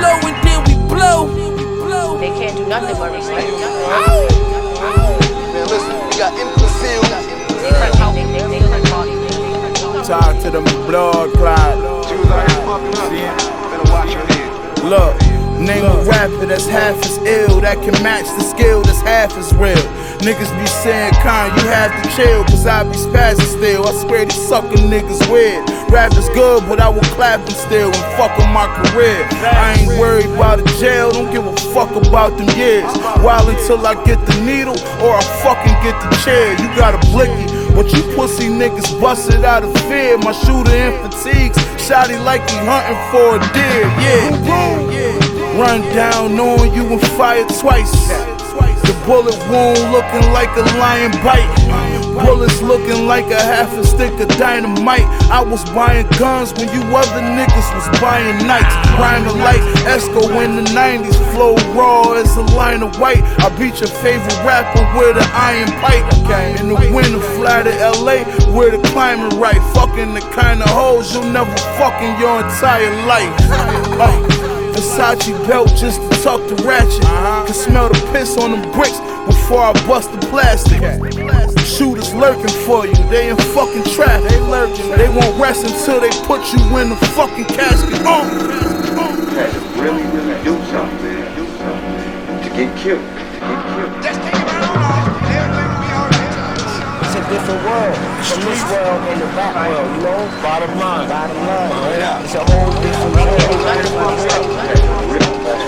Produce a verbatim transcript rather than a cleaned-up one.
blow and then we blow. They can't do nothing but respect. Man, listen, we got Inconcealed. Talk to them blood clot. She was out here fucking up. Better watch her head. Look, name a rapper that's half as ill, that can match the skill that's half as real. Niggas be saying, Con, you have to chill, cause I be spazzing still. I swear these suckin' niggas weird. Rap is good, but I will clap them still and fuck up my career. I ain't worried about a jail, don't give a fuck about them years. While until I get the needle, or I fucking get the chair. You got a blicky, but you pussy niggas busted out of fear. My shooter in fatigues, shot he like he hunting for a deer. Yeah, yeah. Run down knowing you and fire twice. The bullet wound looking like a lion bite. Bullets looking like a half a stick of dynamite. I was buying guns when you other niggas was buying nights. Rhyming like Esco in the nineties. Flow raw as a line of white. I beat your favorite rapper with an iron pipe. In the winter, fly to L A where the climate right. Fucking the kind of hoes you'll never fuck in your entire life. Uh, Versace belt just to tuck the ratchet. Can smell the piss on them bricks before I bust the plastic. Shooters lurking for you, they in fucking traffic. They lurking, they won't rest until they put you in the fucking casket. Uh. You had to really, really do something, do something to get killed. To get killed. Just take it around, everything will be alright. It's a different world from this world and the back world, you know? Bottom line. Bottom line. It's a whole different world. You had to really